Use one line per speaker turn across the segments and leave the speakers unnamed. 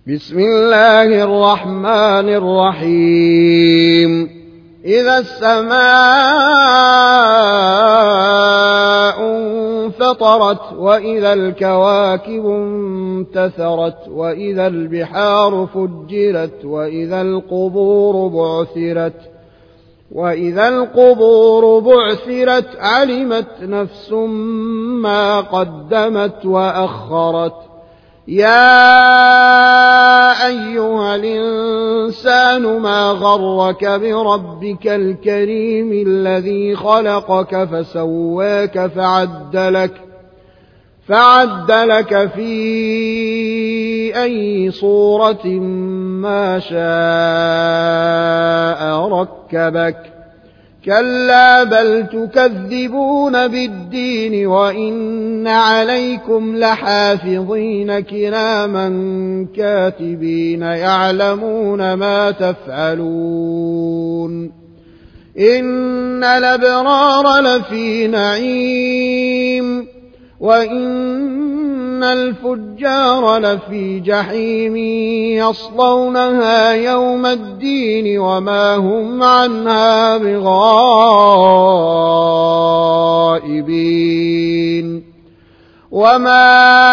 بسم الله الرحمن الرحيم إذا السماء انفطرت وإذا الكواكب انتثرت وإذا البحار فجرت وإذا القبور بعثرت علمت نفس ما قدمت وأخرت يا أيها الإنسان ما غرك بربك الكريم الذي خلقك فسواك فعدلك في أي صورة ما شاء ركبك كلا بل تكذبون بالدين وإن عليكم لحافظين كراما كاتبين يعلمون ما تفعلون إن الأبرار لفي نعيم وإن الفجار لفي جحيم يصلونها يوم الدين وما هم عنها بغائبين وما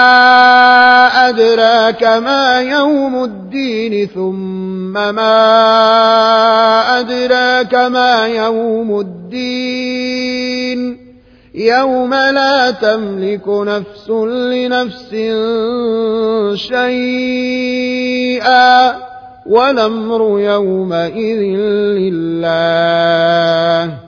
أدراك ما يوم الدين ثم ما أدراك ما يوم الدين يوم لا تملك نفس لنفس شيئا والأمر يومئذ لله